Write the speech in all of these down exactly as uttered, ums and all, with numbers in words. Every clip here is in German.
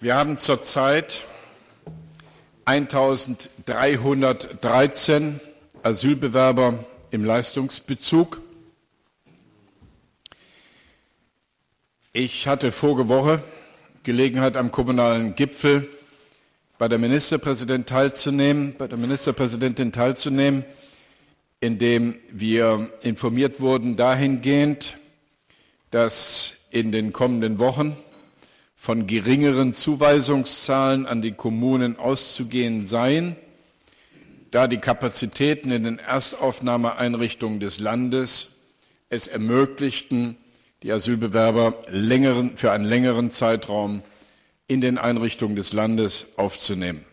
Wir haben zurzeit eintausenddreihundertdreizehn Asylbewerber im Leistungsbezug. Ich hatte vorige Woche Gelegenheit, am kommunalen Gipfel bei der Ministerpräsidentin teilzunehmen, bei der Ministerpräsidentin teilzunehmen, in dem wir informiert wurden dahingehend, dass in den kommenden Wochen von geringeren Zuweisungszahlen an die Kommunen auszugehen seien, da die Kapazitäten in den Erstaufnahmeeinrichtungen des Landes es ermöglichten, die Asylbewerber längeren, für einen längeren Zeitraum in den Einrichtungen des Landes aufzunehmen.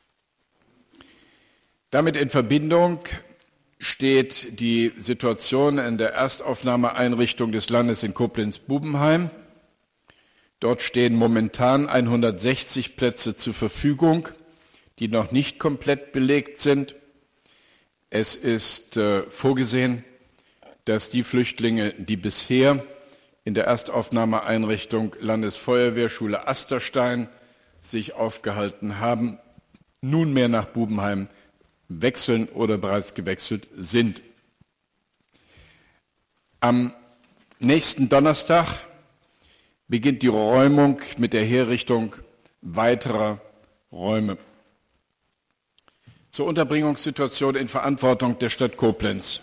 Damit in Verbindung steht die Situation in der Erstaufnahmeeinrichtung des Landes in Koblenz-Bubenheim. Dort stehen momentan hundertsechzig Plätze zur Verfügung, die noch nicht komplett belegt sind. Es ist äh, vorgesehen, dass die Flüchtlinge, die bisher in der Erstaufnahmeeinrichtung Landesfeuerwehrschule Asterstein sich aufgehalten haben, nunmehr nach Bubenheim wechseln oder bereits gewechselt sind. Am nächsten Donnerstag beginnt die Räumung mit der Herrichtung weiterer Räume. Zur Unterbringungssituation in Verantwortung der Stadt Koblenz.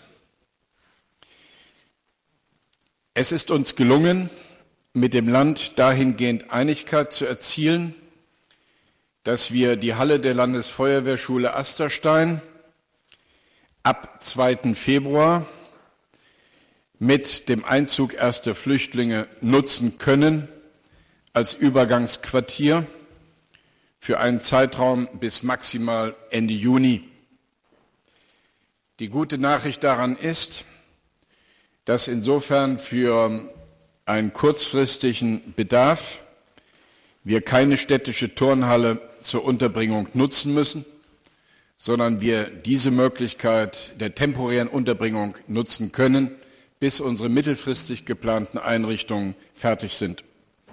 Es ist uns gelungen, mit dem Land dahingehend Einigkeit zu erzielen, dass wir die Halle der Landesfeuerwehrschule Asterstein ab zweiten Februar mit dem Einzug erster Flüchtlinge nutzen können als Übergangsquartier für einen Zeitraum bis maximal Ende Juni. Die gute Nachricht daran ist, dass insofern für einen kurzfristigen Bedarf wir keine städtische Turnhalle zur Unterbringung nutzen müssen, sondern wir diese Möglichkeit der temporären Unterbringung nutzen können, bis unsere mittelfristig geplanten Einrichtungen fertig sind.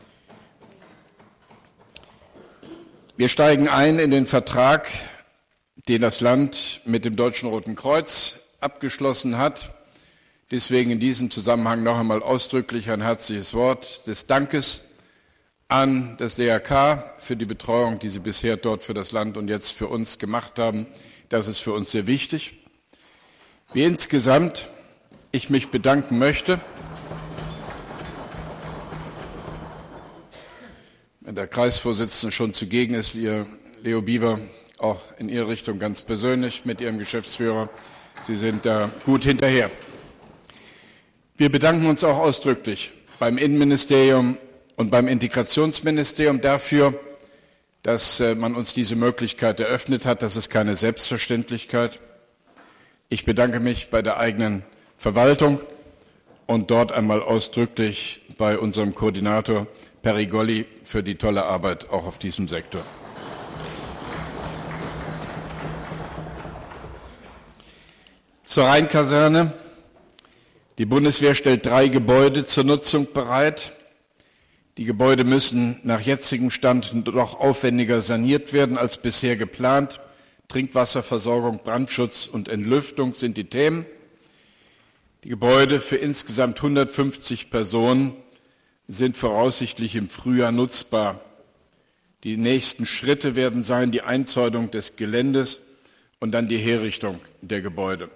Wir steigen ein in den Vertrag, den das Land mit dem Deutschen Roten Kreuz abgeschlossen hat. Deswegen in diesem Zusammenhang noch einmal ausdrücklich ein herzliches Wort des Dankes an das D R K für die Betreuung, die Sie bisher dort für das Land und jetzt für uns gemacht haben. Das ist für uns sehr wichtig. Wie insgesamt ich mich bedanken möchte, wenn der Kreisvorsitzende schon zugegen ist, Ihr Leo Bieber, auch in Ihre Richtung ganz persönlich mit Ihrem Geschäftsführer. Sie sind da gut hinterher. Wir bedanken uns auch ausdrücklich beim Innenministerium und beim Integrationsministerium dafür, dass man uns diese Möglichkeit eröffnet hat. Das ist keine Selbstverständlichkeit. Ich bedanke mich bei der eigenen Verwaltung und dort einmal ausdrücklich bei unserem Koordinator Perigolli für die tolle Arbeit auch auf diesem Sektor. Zur Rheinkaserne. Die Bundeswehr stellt drei Gebäude zur Nutzung bereit. Die Gebäude müssen nach jetzigem Stand noch aufwendiger saniert werden als bisher geplant. Trinkwasserversorgung, Brandschutz und Entlüftung sind die Themen. Die Gebäude für insgesamt hundertfünfzig Personen sind voraussichtlich im Frühjahr nutzbar. Die nächsten Schritte werden sein die Einzäunung des Geländes und dann die Herrichtung der Gebäude.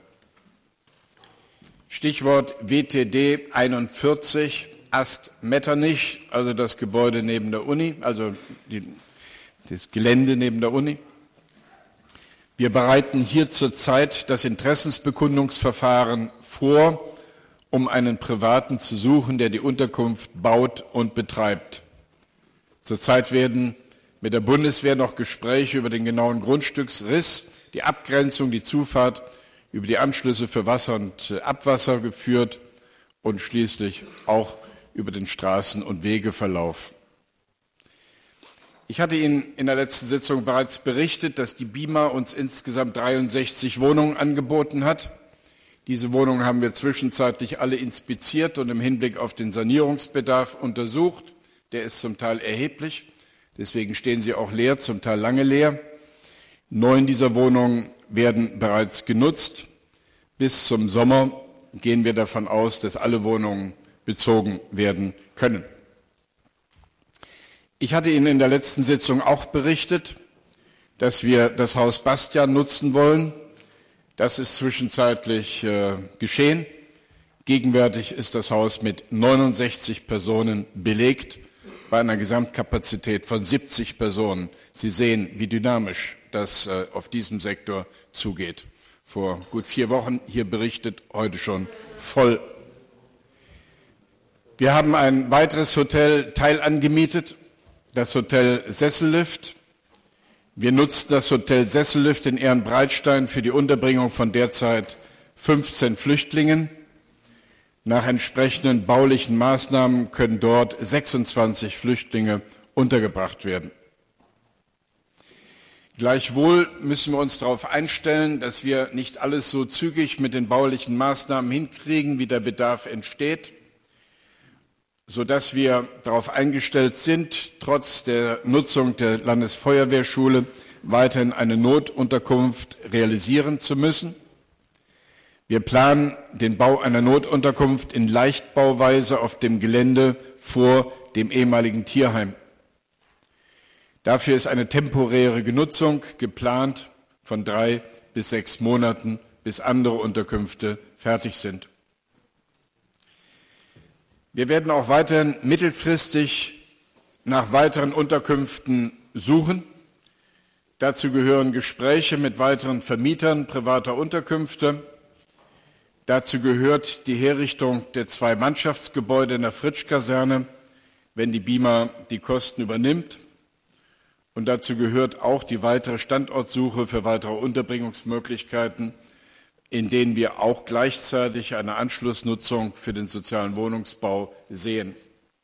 Stichwort W T D einundvierzig, Ast Metternich, also das Gebäude neben der Uni, also die, das Gelände neben der Uni. Wir bereiten hier zurzeit das Interessensbekundungsverfahren vor, um einen Privaten zu suchen, der die Unterkunft baut und betreibt. Zurzeit werden mit der Bundeswehr noch Gespräche über den genauen Grundstücksriss, die Abgrenzung, die Zufahrt, über die Anschlüsse für Wasser und Abwasser geführt und schließlich auch über den Straßen- und Wegeverlauf. Ich hatte Ihnen in der letzten Sitzung bereits berichtet, dass die B I M A uns insgesamt dreiundsechzig Wohnungen angeboten hat. Diese Wohnungen haben wir zwischenzeitlich alle inspiziert und im Hinblick auf den Sanierungsbedarf untersucht. Der ist zum Teil erheblich. Deswegen stehen sie auch leer, zum Teil lange leer. Neun dieser Wohnungen werden bereits genutzt. Bis zum Sommer gehen wir davon aus, dass alle Wohnungen bezogen werden können. Ich hatte Ihnen in der letzten Sitzung auch berichtet, dass wir das Haus Bastian nutzen wollen. Das ist zwischenzeitlich äh, geschehen. Gegenwärtig ist das Haus mit neunundsechzig Personen belegt, bei einer Gesamtkapazität von siebzig Personen. Sie sehen, wie dynamisch das äh, auf diesem Sektor zugeht. Vor gut vier Wochen hier berichtet, heute schon voll. Wir haben ein weiteres Hotel teilangemietet, das Hotel Sessellift. Wir nutzen das Hotel Sessellift in Ehrenbreitstein für die Unterbringung von derzeit fünfzehn Flüchtlingen. Nach entsprechenden baulichen Maßnahmen können dort sechsundzwanzig Flüchtlinge untergebracht werden. Gleichwohl müssen wir uns darauf einstellen, dass wir nicht alles so zügig mit den baulichen Maßnahmen hinkriegen, wie der Bedarf entsteht, sodass wir darauf eingestellt sind, trotz der Nutzung der Landesfeuerwehrschule weiterhin eine Notunterkunft realisieren zu müssen. Wir planen den Bau einer Notunterkunft in Leichtbauweise auf dem Gelände vor dem ehemaligen Tierheim. Dafür ist eine temporäre Genutzung geplant von drei bis sechs Monaten, bis andere Unterkünfte fertig sind. Wir werden auch weiterhin mittelfristig nach weiteren Unterkünften suchen. Dazu gehören Gespräche mit weiteren Vermietern privater Unterkünfte. Dazu gehört die Herrichtung der zwei Mannschaftsgebäude in der Fritsch-Kaserne, wenn die B I M A die Kosten übernimmt. Und dazu gehört auch die weitere Standortsuche für weitere Unterbringungsmöglichkeiten, in denen wir auch gleichzeitig eine Anschlussnutzung für den sozialen Wohnungsbau sehen.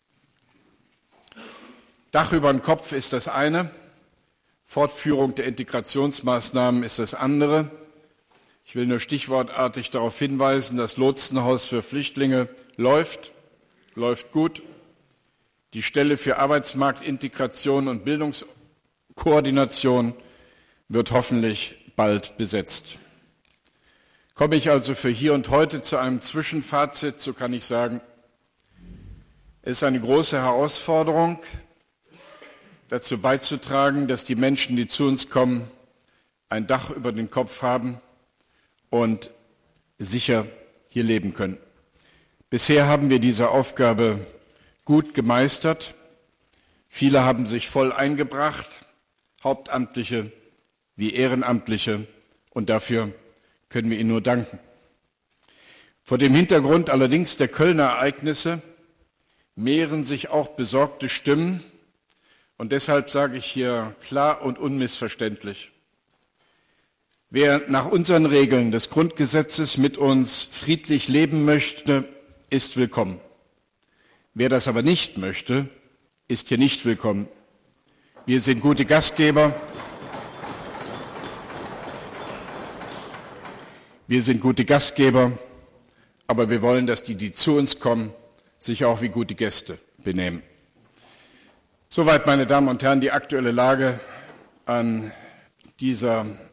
Dach über den Kopf ist das eine, Fortführung der Integrationsmaßnahmen ist das andere. Ich will nur stichwortartig darauf hinweisen, das Lotsenhaus für Flüchtlinge läuft, läuft gut. Die Stelle für Arbeitsmarktintegration und Bildungskoordination wird hoffentlich bald besetzt. Komme ich also für hier und heute zu einem Zwischenfazit, so kann ich sagen, es ist eine große Herausforderung, dazu beizutragen, dass die Menschen, die zu uns kommen, ein Dach über den Kopf haben und sicher hier leben können. Bisher haben wir diese Aufgabe gut gemeistert. Viele haben sich voll eingebracht, Hauptamtliche wie Ehrenamtliche, und dafür können wir Ihnen nur danken. Vor dem Hintergrund allerdings der Kölner Ereignisse mehren sich auch besorgte Stimmen, und deshalb sage ich hier klar und unmissverständlich: Wer nach unseren Regeln des Grundgesetzes mit uns friedlich leben möchte, ist willkommen. Wer das aber nicht möchte, ist hier nicht willkommen. Wir sind gute Gastgeber. Wir sind gute Gastgeber, aber wir wollen, dass die, die zu uns kommen, sich auch wie gute Gäste benehmen. Soweit, meine Damen und Herren, die aktuelle Lage an dieser